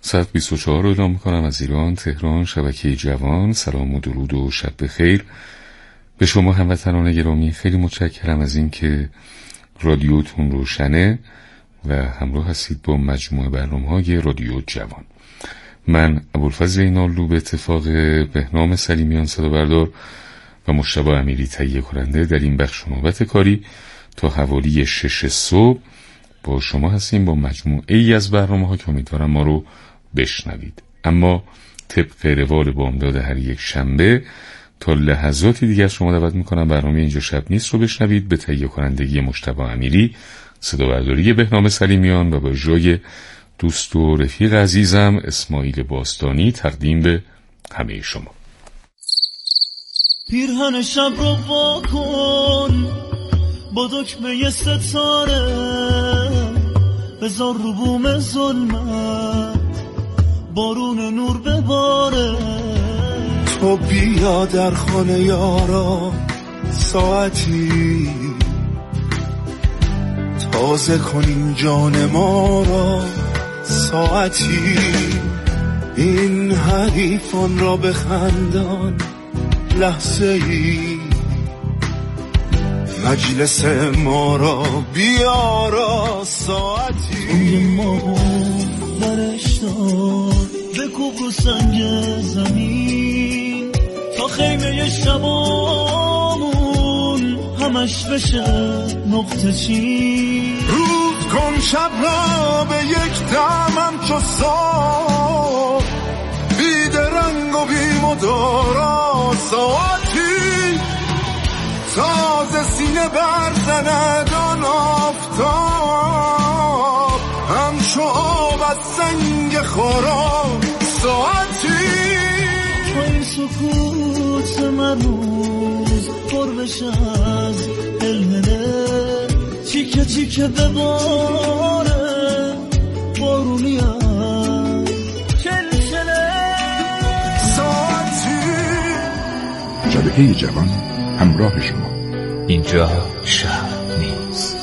124 رو اعلام میکنم از ایران، تهران، شبکه جوان. سلام و درود و شب بخیر به شما هموطنان گرامی. خیلی متشکرم از این که رادیوتون روشنه و همراه هستید با مجموعه برنامه‌های رادیو جوان. من ابوالفضل اینالو به اتفاق بهنام سلیمیان صدا بردار و مجتبی امیری تهیه کننده در این بخش نوبت کاری تا حوالی 6 صبح با شما هستیم با مجموعه ای از برنامه‌ها که امیدوارم ما رو بشنوید. اما طبق روال بامداد هر یک شنبه تا لحظاتی دیگه از شما دعوت میکنم برنامه اینجا شب نیست رو بشنوید به تهیه کنندگی مجتبی امیری، صدا برداری بهنام سلیمیان و با جای دوست و رفیق عزیزم اسماعیل باستانی تقدیم به همه شما. پیرهن شب رو واکن با دکمه ستاره، بذار رو بوم ظلمت بارون نور بباره. تو بیا در خانه یارا ساعتی، تازه کنیم جان ما را ساعتی. این حریفان را بخندان لحظه ای، مجلس ما را بیارا ساعتی. اون ما برش دار بکوب رو سنگ زمین تا خیمه شبامون همش بشه نقطه چین. روز کن شب را به یک دمم چو سار، بید رنگ و بی مدارا ساعتی. تازه سینه برزند آن آفتاب، همچو آب از سنگ خورا ساعتی. تو این سکوت مرموز پر بشه از هلهله، چیکه چیکه بباره بارونی هم چلچله ساعتی. شبکه جوان همراه شما. اینجا شهر نیست.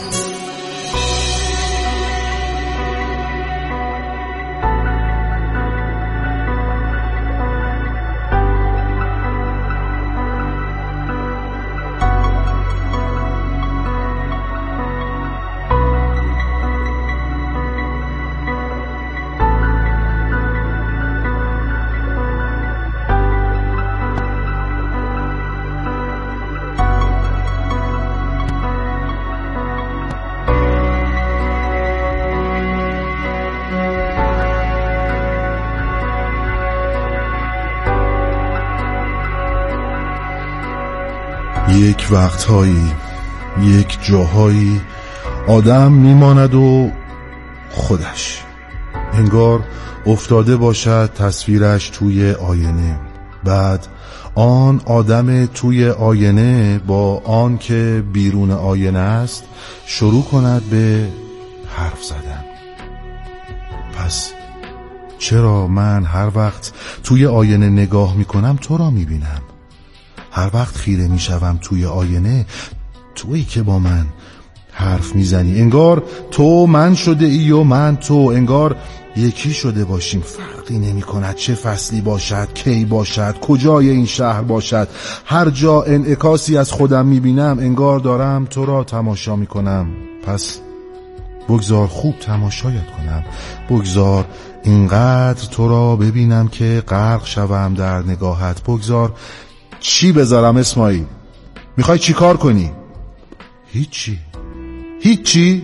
یک وقتهایی، یک جاهایی آدم میماند و خودش انگار افتاده باشد تصویرش توی آینه. بعد آن آدم توی آینه با آن که بیرون آینه است شروع کند به حرف زدن. پس چرا من هر وقت توی آینه نگاه میکنم تو را میبینم؟ هر وقت خیره میشوم توی آینه تویی که با من حرف میزنی. انگار تو من شده ای و من تو، انگار یکی شده باشیم. فرقی نمی کند چه فصلی باشد، کی باشد، کجای این شهر باشد. هر جا انعکاسی از خودم میبینم انگار دارم تو را تماشا میکنم. پس بگذار خوب تماشایت کنم، بگذار اینقدر تو را ببینم که غرق شوم در نگاهت. بگذار چی بذارم اسماعیل؟ میخوای چی کار کنی؟ هیچی؟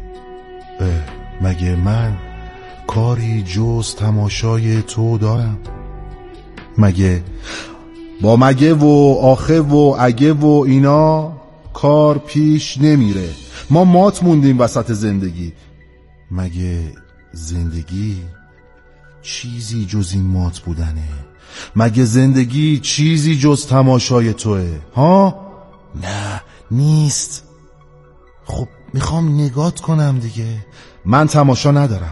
مگه من کاری جز تماشای تو دارم؟ مگه با مگه و آخه و اگه و اینا کار پیش نمیره؟ ما مات موندیم وسط زندگی. مگه زندگی چیزی جز این مات بودنه؟ مگه زندگی چیزی جز تماشای توه؟ ها؟ نه نیست. خب میخوام نگات کنم دیگه. من تماشا ندارم.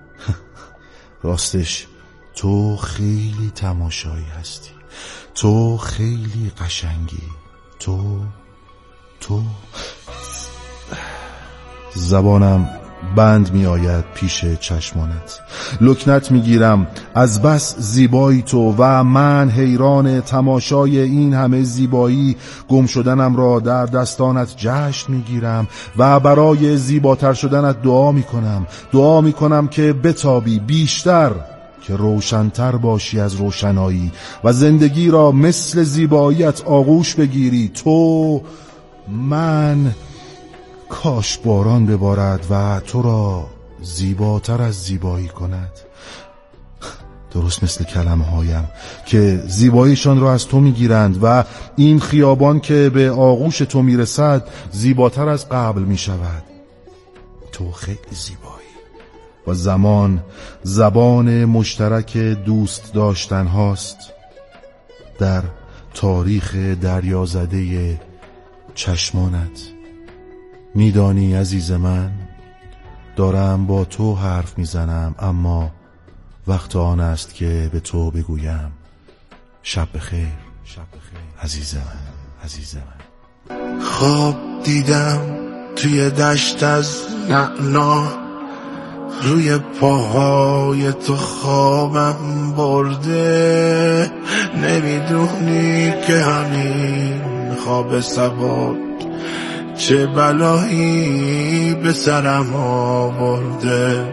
راستش تو خیلی تماشایی هستی، تو خیلی قشنگی، تو زبانم بند می آید پیش چشمانت. لکنت می گیرم از بس زیبایی تو و من حیران تماشای این همه زیبایی. گم شدنم را در دستانت جشن می گیرم و برای زیباتر شدنت دعا می کنم که بتابی بیشتر، که روشن‌تر باشی از روشنایی و زندگی را مثل زیباییت آغوش بگیری. تو، من، کاش باران ببارد و تو را زیباتر از زیبایی کند. درست مثل کلمه هایم که زیباییشان را از تو میگیرند و این خیابان که به آغوش تو میرسد زیباتر از قبل میشود. تو خیلی زیبایی و زبان مشترک دوست داشتن هاست در تاریخ دریازده چشمانت. میدانی عزیز من، دارم با تو حرف میزنم، اما وقت آن است که به تو بگویم شب بخیر عزیز من. خواب دیدم توی دشت از نعنا، روی پاهای تو خوابم برده. نمیدونی که همین خواب سبات چه بلایی به سرم آورده.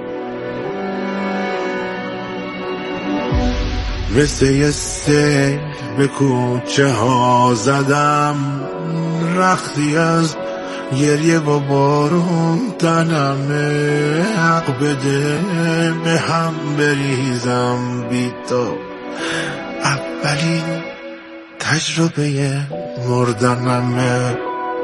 مثل یه سیل به کوچه ها زدم، رختی از گریه و بارون تنمه. حق بده به هم بریزم بی تو، اولین تجربه مردنمه.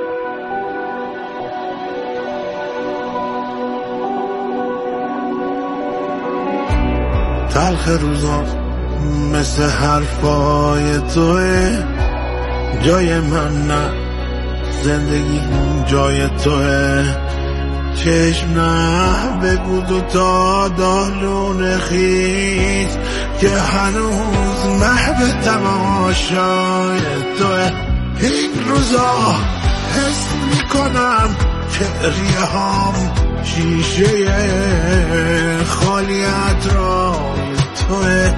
تلخ روزا مثل حرفای توه، جای من نه، زندگی جای توه. چشم نه بگو دوتا دالون خیز که هنوز محو تماشای توه. این روزا حس میکنم که ریه هام شیشه خالیت را توه.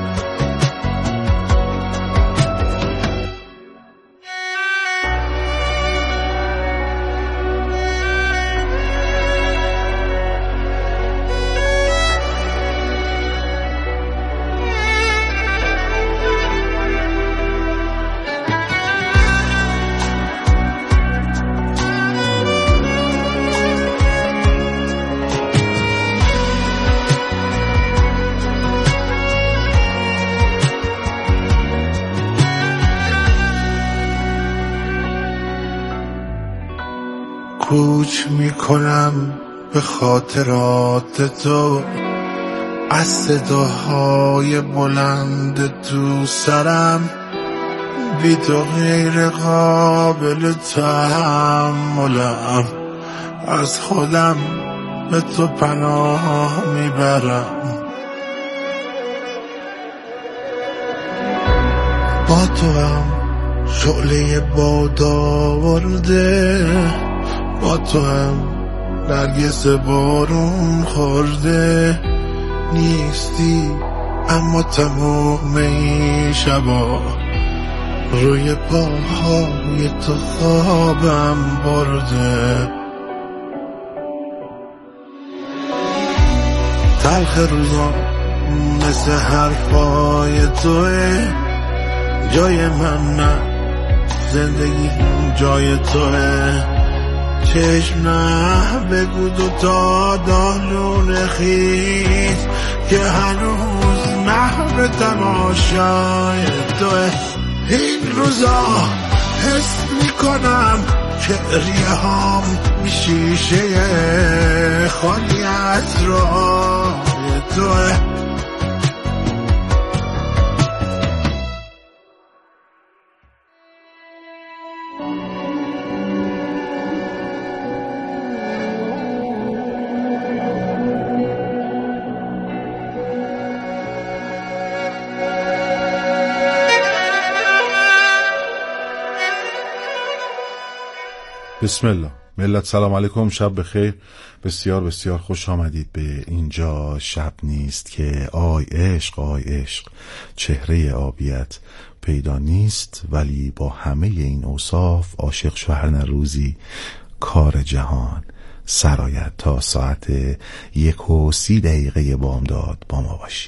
کوچ میکنم به خاطرات تو، از صداهای بلند تو سرم. بی تو غیر قابل تحملم، از خودم به تو پناه میبرم. با تو هم شعله باد آورده، با تو هم نرگس بارون خورده. نیستی اما تمام این شبا روی پاهای تو خوابم برده. تلخ روزا مثل حرفای توه، جای من نه، زندگی جای توه. چشم نه بگو دوتا دالون خیز که هنوز محو تماشای توه. این روزا حس میکنم که ریه هام شیشه خالیت را توه. بسم الله. ملت سلام علیکم، شب بخیر. بسیار بسیار خوش آمدید به اینجا شب نیست که آی عشق آی عشق چهره آبیت پیدا نیست، ولی با همه این اوصاف عاشق شو هر روزی کار جهان سرایت. تا ساعت 1:30 بامداد با ما باشی.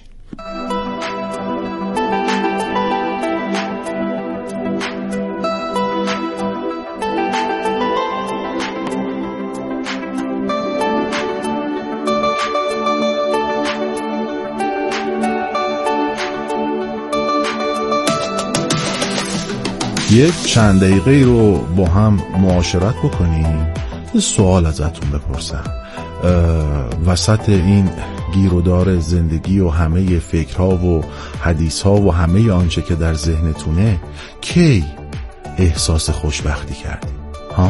یک چند دقیقه رو با هم معاشرت بکنیم. یه سوال ازتون بپرسم. وسط این گیر و دار زندگی و همه فکرها و حدیثها و همه آنچه که در ذهنتونه، کی احساس خوشبختی کردی؟ ها؟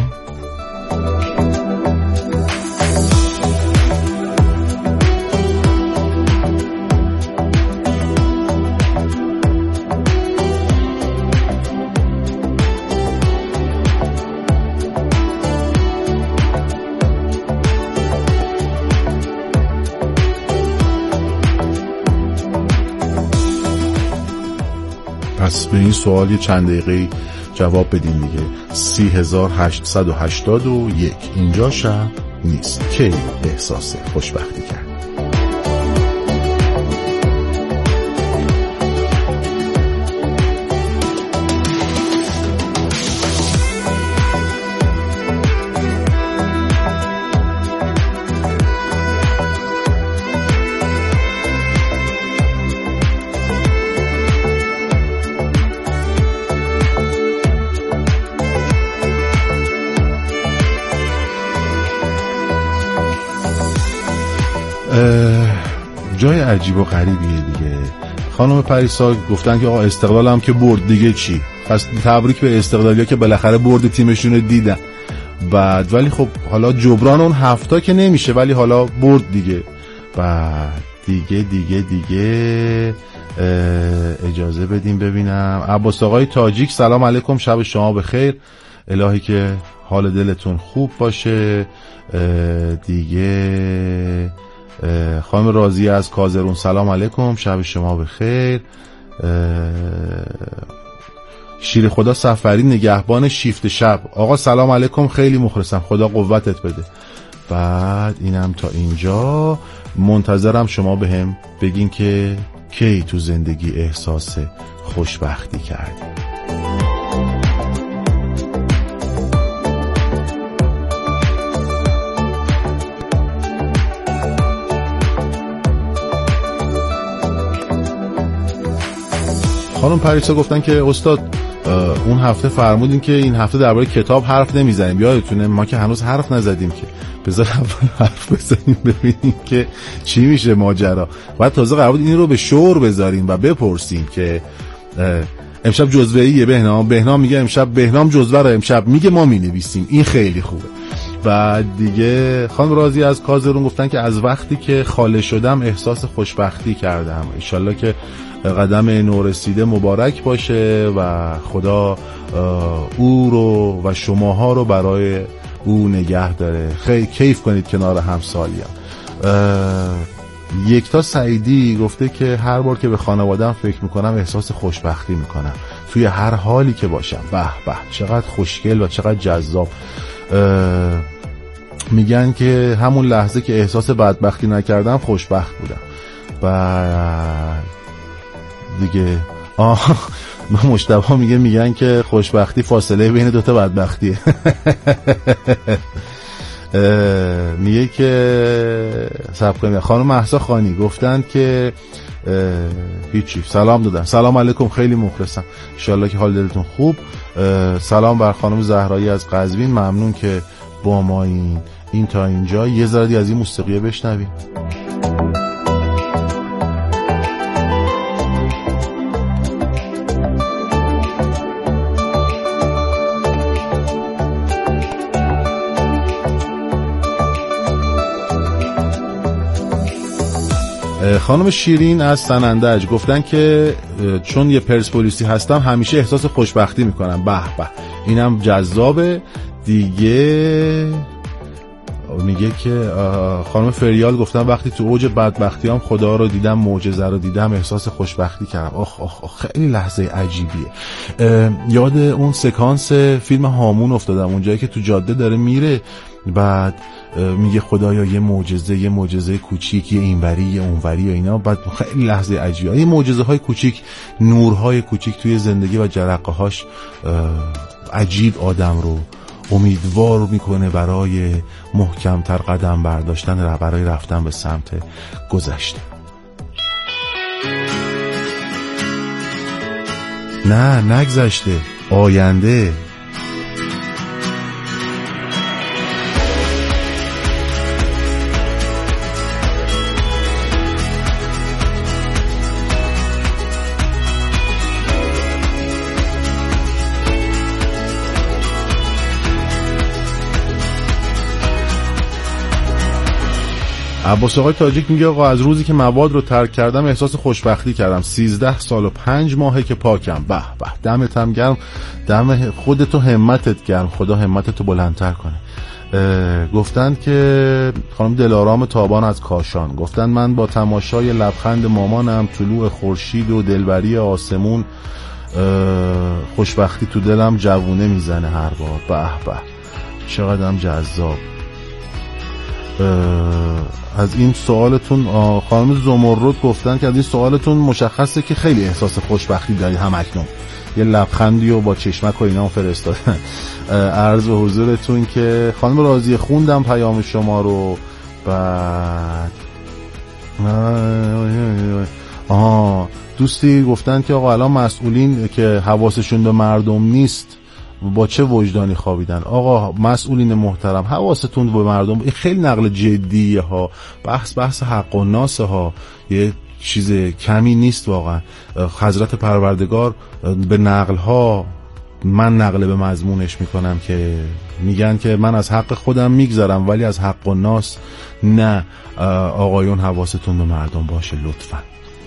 پس به این سوالی چند دقیقه جواب بدین دیگه. 3881 اینجا شب نیست. کی احساس خوشبختی کرد؟ جای عجیب و غریبیه دیگه. خانم پریسا گفتن که آقا استقلال هم که برد دیگه چی؟ پس تبریک به استقلالیا که بالاخره برد تیمشون رو دیدن. بعد ولی خب حالا جبران اون هفته که نمیشه، ولی حالا برد دیگه. بعد دیگه اجازه بدیم ببینم. عباس آقای تاجیک سلام علیکم، شب شما بخیر. الهی که حال دلتون خوب باشه. دیگه خانم راضیه از کازرون سلام علیکم، شب شما بخیر. شیر خدا سفری نگهبان شیفت شب آقا سلام علیکم، خیلی مخلصم، خدا قوتت بده. بعد اینم تا اینجا. منتظرم شما بهم بگین که کی تو زندگی احساس خوشبختی کردی. خانم پریسا گفتن که استاد اون هفته فرمودین که این هفته درباره کتاب حرف نمیزنیم، یادتونه؟ ما که هنوز حرف نزدیم که. بذار اول حرف بزنیم ببینیم که چی میشه ماجرا. بعد تازه قرار بود این رو به شور بذاریم و بپرسیم که امشب جزوه‌ایه بهنام میگه امشب بهنام جزوه رو امشب میگه ما مینویسیم. این خیلی خوبه. بعد دیگه خانم راضی از کازرون گفتن که از وقتی که خاله شدم احساس خوشبختی کردم. انشالله که قدم نورسیده مبارک باشه و خدا او رو و شماها رو برای او نگه داره. خیلی کیف کنید کنار همسالیان. یکتا سعیدی گفته که هر بار که به خانواده‌ام فکر میکنم احساس خوشبختی میکنم توی هر حالی که باشم. به به چقدر خوشگل و چقدر جذاب. میگن که همون لحظه که احساس بدبختی نکردم خوشبخت بودم. بعد دیگه مجتبی میگن که خوشبختی فاصله بین دوتا بدبختیه. میگه که صبر کنید. خانم مهسا خانی گفتن که هیچی، سلام دادن. سلام علیکم، خیلی مخلصم، انشالله که حال دلتون خوب. سلام بر خانم زهرایی از قزوین، ممنون که با ما این تا اینجا. یه ذره از این موسیقیه بشنویم. خانم شیرین از سنندج گفتن که چون یه پرسپولیسی هستم همیشه احساس خوشبختی میکنم. به به اینم جذابه. دیگه میگه که خانم فریال گفتن وقتی تو اوج بدبختیام خدا رو دیدم، معجزه رو دیدم، احساس خوشبختی کردم. خیلی لحظه عجیبیه. یاد اون سکانس فیلم هامون افتادم، اونجایی که تو جاده داره میره، بعد میگه خدایا یه معجزه کوچیک، یه اینوری یه اونوری و اینا. بعد خیلی لحظه عجیبه. یه معجزه های کوچیک، نورهای کوچیک توی زندگی و جرقه هاش عجیب آدم رو امیدوار میکنه برای محکمتر قدم برداشتن، برای رفتن به سمت گذشته. نه نگذشته، آینده. عباس آقای تاجیک میگه آقا از روزی که مواد رو ترک کردم احساس خوشبختی کردم. 13 سال و 5 ماهه که پاکم. به به، دمت هم گرم، دم خودتو همتت گرم، خدا همتتو بلندتر کنه. گفتن که خانم دلارام تابان از کاشان گفتن من با تماشای لبخند مامانم، طلوع خورشید و دلبری آسمون، خوشبختی تو دلم جوونه میزنه هر بار. به به، چقدرم جذاب. از این سوالتون خانم زمرد گفتن که از این سوالتون مشخصه که خیلی احساس خوشبختی دارید همکنون. یه لبخندی و با چشمک و اینا فرستادن. عرض به حضورتون که خانم راضیه خوندم پیام شما رو. بعد دوستی گفتن که آقا الان مسئولین که حواسشون به مردم نیست با چه وجدانی خوابیدن. آقا مسئولین محترم، حواستون به مردم، این خیلی نقل جدیه ها، بحث حق و ناس ها، یه چیز کمی نیست واقعا. حضرت پروردگار به نقل ها، من نقل به مضمونش میکنم که میگن که من از حق خودم میگذرم ولی از حق و ناس نه. آقایون حواستون به مردم باشه لطفاً.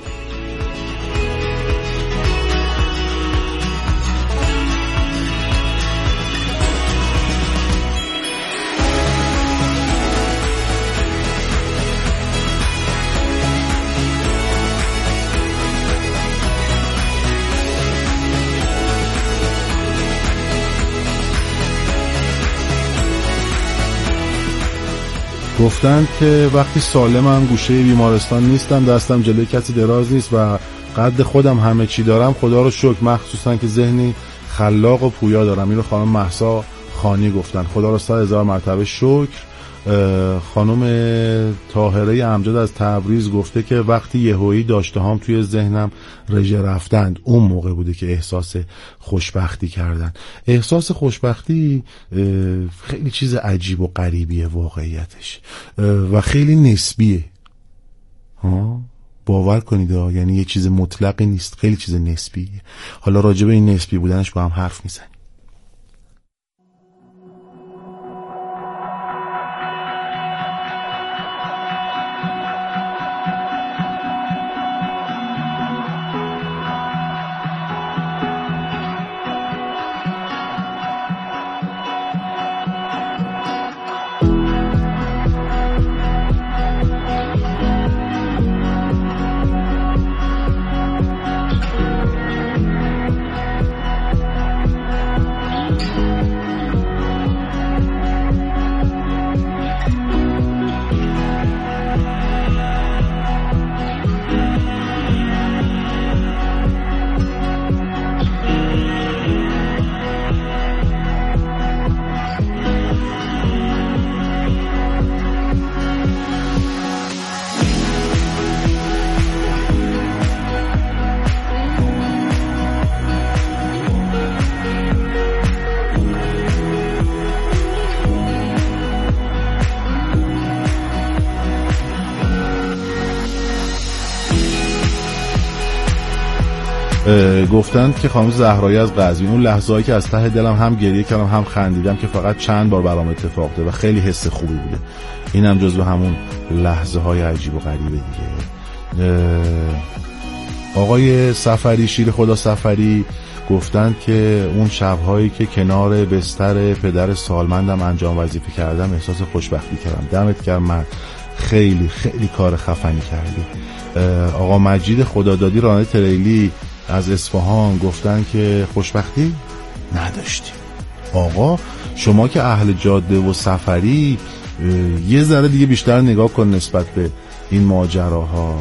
گفتن که وقتی سالمم گوشه بیمارستان نیستم، دستم جلوی کسی دراز نیست و قد خودم همه چی دارم، خدا رو شکر، مخصوصا که ذهنی خلاق و پویا دارم. این رو خانم مهسا خانی گفتن. خدا رو 100,000 مرتبه شکر. خانم طاهره امجد از تبریز گفته که وقتی یهویی داشته هم توی ذهنم رژه رفتند، اون موقع بوده که احساس خوشبختی کردن. احساس خوشبختی خیلی چیز عجیب و غریبیه واقعیتش و خیلی نسبیه. باور کنید یعنی یه چیز مطلقی نیست، خیلی چیز نسبیه. حالا راجع به این نسبی بودنش با هم حرف میزنیم. گفتند که خانم زهرایی از قزوین، اون لحظه‌ای که از ته دلم هم گریه کردم هم خندیدم که فقط چند بار برام اتفاق افتاده و خیلی حس خوبی بوده. اینم جزو همون لحظه‌های عجیب و غریبه دیگه. آقای سفری، شیر خدا سفری گفتند که اون شب‌هایی که کنار بستر پدر سالمندم انجام وظیفه کردم احساس خوشبختی کردم. دمت گرم مرد، خیلی خیلی کار خفنی کردی. آقا مجید خدادادی راننده تریلی از اصفهان گفتن که خوشبختی نداشتیم. آقا شما که اهل جاده و سفری یه ذره دیگه بیشتر نگاه کن نسبت به این ماجراها.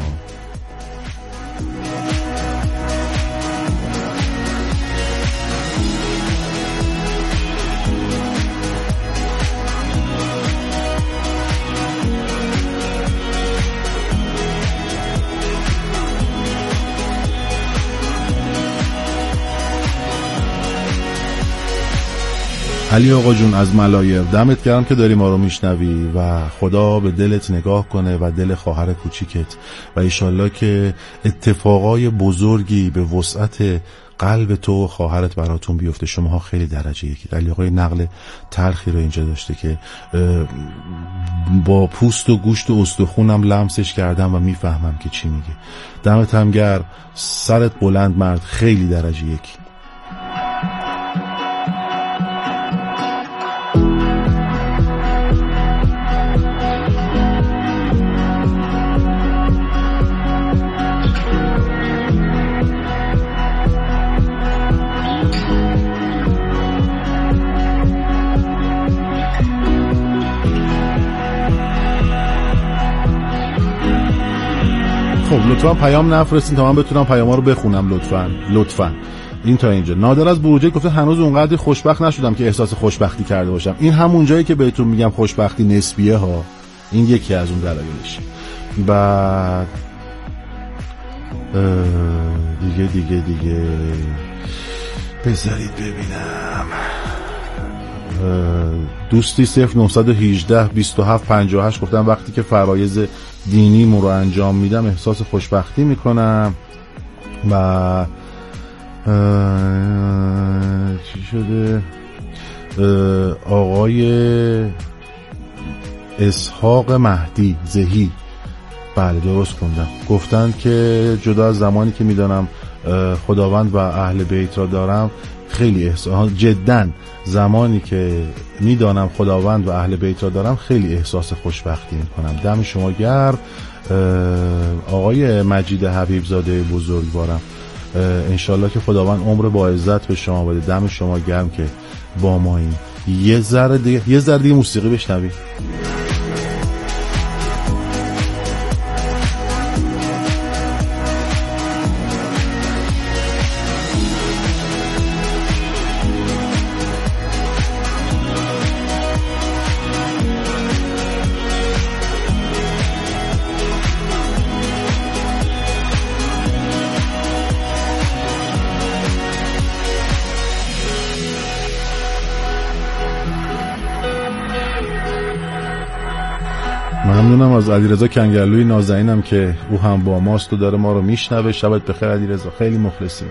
علی آقا جون از ملایر، دمت گرم که داری ما رو میشنوی و خدا به دلت نگاه کنه و دل خواهر کوچیکت و ایشالله که اتفاقای بزرگی به وسعت قلب تو و خواهرت براتون بیفته. شماها خیلی درجه یکی. علی آقای نقل تلخی رو اینجا داشته که با پوست و گوشت و استخونم لمسش کردم و میفهمم که چی میگه. دمت هم گرم، سرت بلند مرد، خیلی درجه یکی. خب لطفا پیام نفرستین تا من بتونم پیاما رو بخونم. لطفا این تا اینجا. نادر از بروجه گفته هنوز اونقدر خوشبخت نشدم که احساس خوشبختی کرده باشم. این همون جایی که بهتون میگم خوشبختی نسبیه ها، این یکی از اون دلایلش. بعد دیگه بذارید ببینم. دوستی 0918 27 58 گفتم وقتی که فرایض دینیمو رو انجام میدم احساس خوشبختی میکنم. و چی شده؟ آقای اسحاق مهدی زهی، بله درست خوندم، گفتن که جدا از زمانی که میدانم خداوند و اهل بیت را دارم خیلی احساس، جداً زمانی که میدانم خداوند و اهل بیت را دارم خیلی احساس خوشبختی میکنم. دم شما گرم آقای مجید حبیبزاده بزرگوارم، انشالله که خداوند عمر با عزت به شما بده. دم شما گرم که با ما این یه ذره دیگه موسیقی بشنوید. ممنونم از علیرضا کنگرلوی نازنینم که او هم با ماست و داره ما رو میشنوه. شبت بخیر علیرضا، خیلی مخلصیم.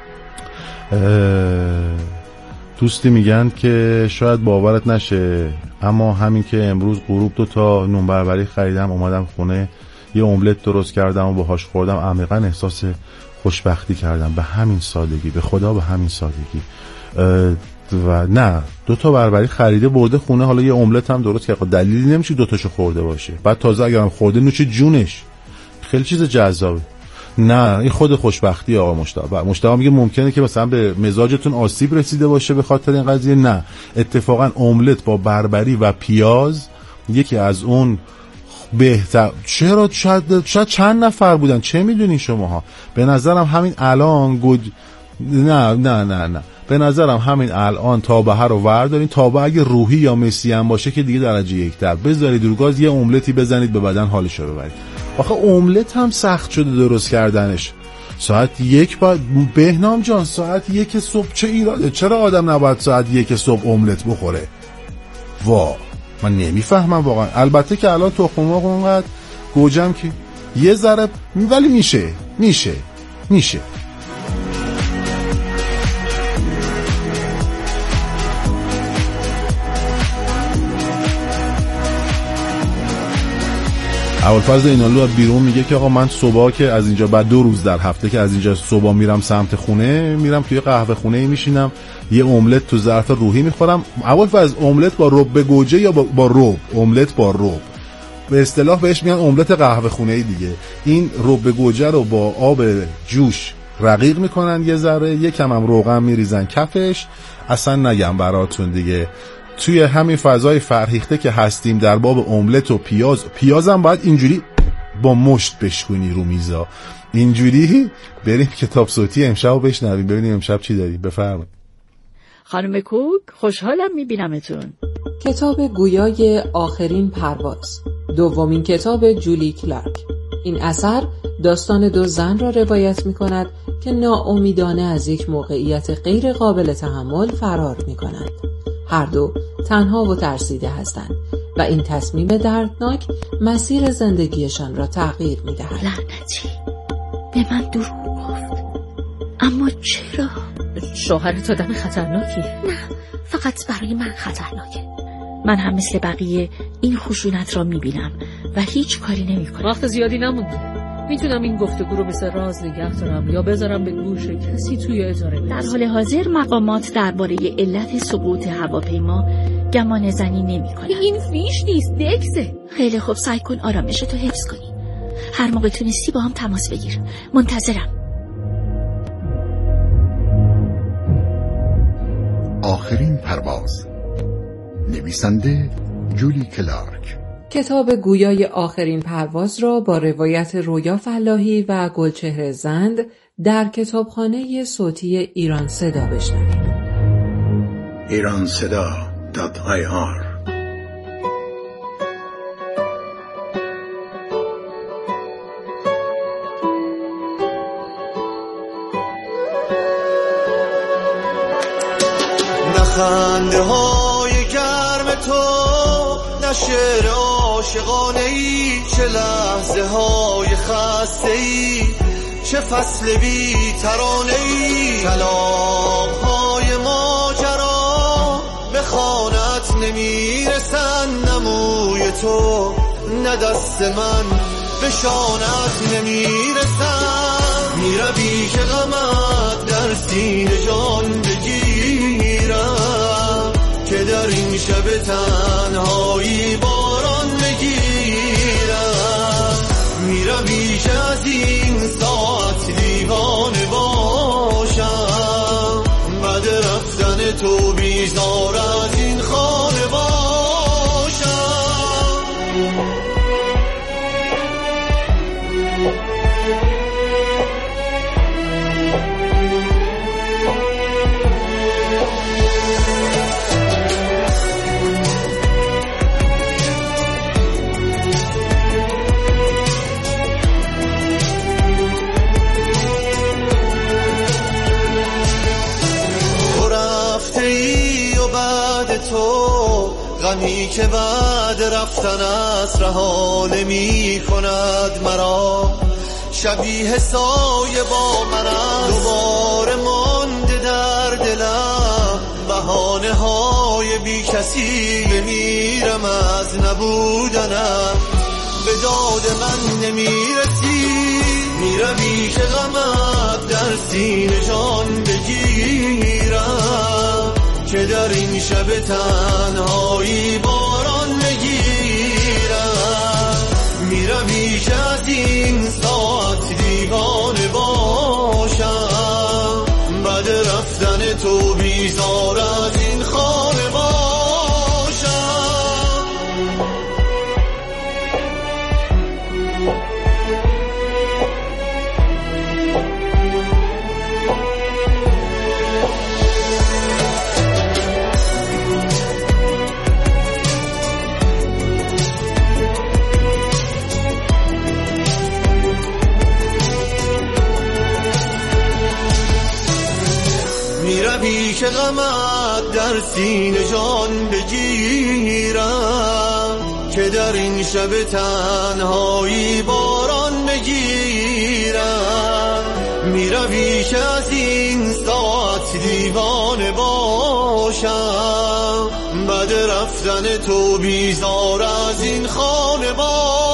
دوستی میگن که شاید باورت نشه اما همین که امروز غروب 2 تا نون بربری خریدم اومدم خونه یه املت درست کردم و باهاش خوردم، عمیقا احساس خوشبختی کردم. به همین سادگی، به خدا به همین سادگی. و نه 2 تا بربری خریده برده خونه، حالا یه املت هم درست کرد. دلیلی نمیشه 2 تاشو خورده باشه، بعد تازه اگرم خورده نوش جونش، خیلی چیز جذابه. نه این خود خوشبختی. آقا مشتاق میگه ممکنه که مثلا به مزاجتون آسیب رسیده باشه به خاطر این قضیه. نه اتفاقا املت با بربری و پیاز یکی از اون بهتر. چرا؟ شاید چند نفر بودن، چه میدونین شماها. به نظرم همین الان نه به نظرم همین الان تابه رو وردارین. تابه اگه روحی یا مسی هم باشه که دیگه درجه 1 تر بذارید رو گاز، یه املتی بزنید به بدن حالشو ببرید. آخه املت هم سخت شده درست کردنش. ساعت 1 باید بهنام جان، ساعت 1 صبح چه ایراده؟ چرا آدم نباید ساعت 1 صبح املت بخوره؟ من نمیفهمم واقعا. البته که الان تخم مرغ اونقدر گوجم که یه ذره، ولی میشه. ابوالفضل اینالو بیرون میگه که آقا من صبح که از اینجا بعد 2 روز در هفته که از اینجا صبح میرم سمت خونه، میرم توی قهوه خونه میشینم یه املت تو ظرف روحی میخورم. ابوالفضل املت با رب گوجه یا با رب؟ املت با رب، به اصطلاح بهش میگن املت قهوه خونه‌ای دیگه. این رب گوجه رو با آب جوش رقیق میکنن، یه ذره یکم هم روغن میریزن کفش، اصلا نگم براتون دیگه. توی همین فضای فرهیخته که هستیم در باب املت و پیازم باید اینجوری با مشت بشکنی رو میزا. اینجوری بریم کتاب صوتی امشب بشنویم ببینیم امشب چی داریم. بفرمایید. خانم کوک، خوشحالم میبینمتون. کتاب گویای آخرین پرواز، دومین کتاب جولی کلارک. این اثر داستان 2 زن را روایت می‌کند که ناامیدانه از یک موقعیت غیر قابل تحمل فرار می‌کنند. هر دو تنها و ترسیده هستند و این تصمیم دردناک مسیر زندگیشان را تغییر می‌دهد. لعنتی، به من دروغ گفت. اما چرا؟ شوهرت آدم خطرناکیه. نه، فقط برای من خطرناکه. من هم مثل بقیه این خشونت را میبینم و هیچ کاری نمیکنم. وقت زیادی نمونده. میتونم این گفتگو رو مثل راز نگه دارم یا بذارم به گوش کسی توی اداره برسه. در حال حاضر مقامات درباره علت سقوط هواپیما گمان زنی نمیکنن. این فیش نیست، دکسه. خیلی خوب، سعی کن آرامشتو حفظ کنی. هر موقع تونستی با هم تماس بگیر. منتظرم. آخرین پرواز، نویسنده جولی کلارک. کتاب گویای آخرین پرواز را با روایت رویا فلاحی و گلچهره زند در کتابخانه صوتی ایران صدا بشنوید. IranSeda.ir خنده های گرم تو، نه شعر عاشقانه ای، چه لحظه های خسته ای، چه فصل بی ترانه ای. کلام های ماجرا به خانت نمیرسن، نموی تو نه دست من به شانت نمیرسن. میروی که غمت در سینه جان بگیرم، که در این شب تنهایی باران بگیرم. میروی که از این ساعت دیوانه باشم، بعد رفتن تو بیزار از این خانه باشم. تو غمی که بعد رفتن از رها نمی کند مرا، شبیه سایه با منم دوباره مانده در دلم. بهانه های بی کسی بمیرم از نبودنم، به داد من نمیرسی. میروی که غمت در سینه جان بگیرم، که در این شب تنهایی باران بگیرم. میروی که از این ساعت دیوانه باشم، بعد رفتن تو بیزار از این خانه باشم. میروی که غمت در سینه جان بگیرم، که در این شب تنهایی باران بگیرم. میروی که از این ساعت دیوانه باشم، بعد رفتن تو بیزار از این خانه باشم.